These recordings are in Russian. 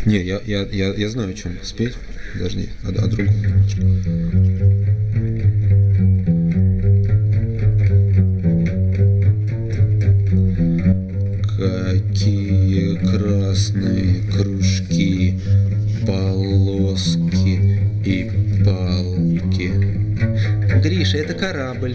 Не, я знаю, о чем спеть. Подожди, о другом немножко. Какие красные кружки, полоски и палки. Гриша, это корабль.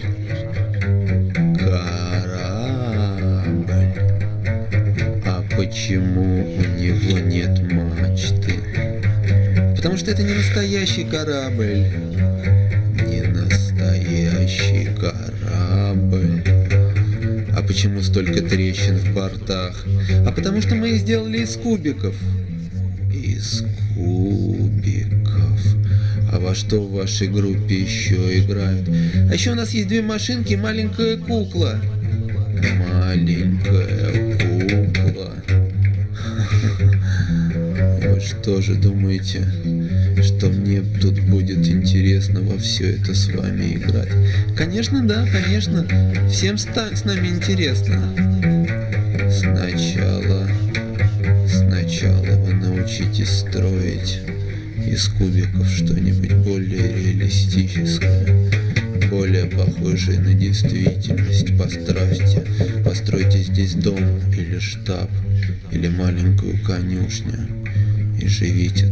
Корабль. А почему у него нет мачты? Потому что это не настоящий корабль. Не настоящий корабль. А почему столько трещин в бортах? А потому что мы их сделали из кубиков. Из кубиков. А во что в вашей группе еще играют? А еще у нас есть 2 машинки и маленькая кукла. Маленькая кукла. Вы что же думаете, что мне тут будет интересно во все это с вами играть? Конечно, да, конечно. Всем с нами интересно. Сначала вы научитесь строить из кубиков что-нибудь более реалистическое, более похожее на действительность. Постройте здесь дом или штаб, или маленькую конюшню. И живите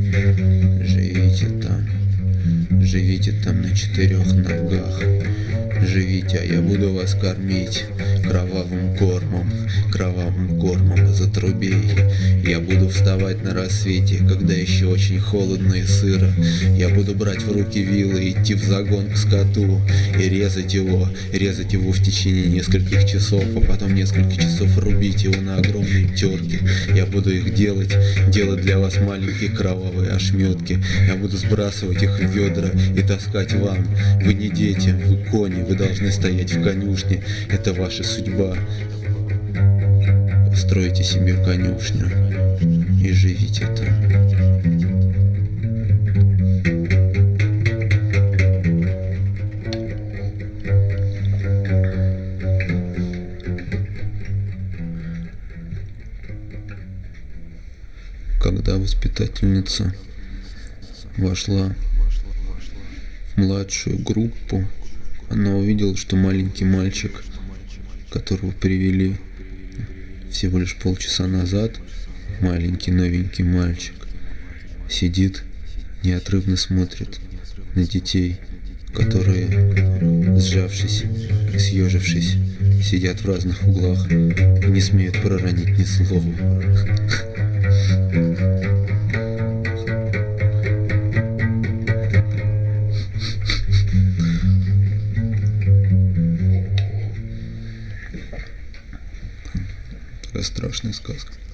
там на 4 ногах. Живите, а я буду вас кормить кровавым кормом из отрубей. Я буду вставать на рассвете, когда еще очень холодно и сыро. Я буду брать в руки вилы и идти в загон к скоту и резать его в течение нескольких часов, а потом несколько часов рубить его на огромные терки. Я буду их делать для вас маленькие кровавые ошметки. Я буду сбрасывать их в ведра и таскать вам. Вы не дети, вы кони, вы должны стоять в конюшне. Это ваша судьба. Постройте себе конюшню и живите там. Когда воспитательница вошла в младшую группу, она увидела, что маленький мальчик, которого привели всего лишь полчаса назад, маленький новенький мальчик, сидит, неотрывно смотрит на детей, которые, сжавшись и съежившись, сидят в разных углах и не смеют проронить ни слова. Такая страшная сказка.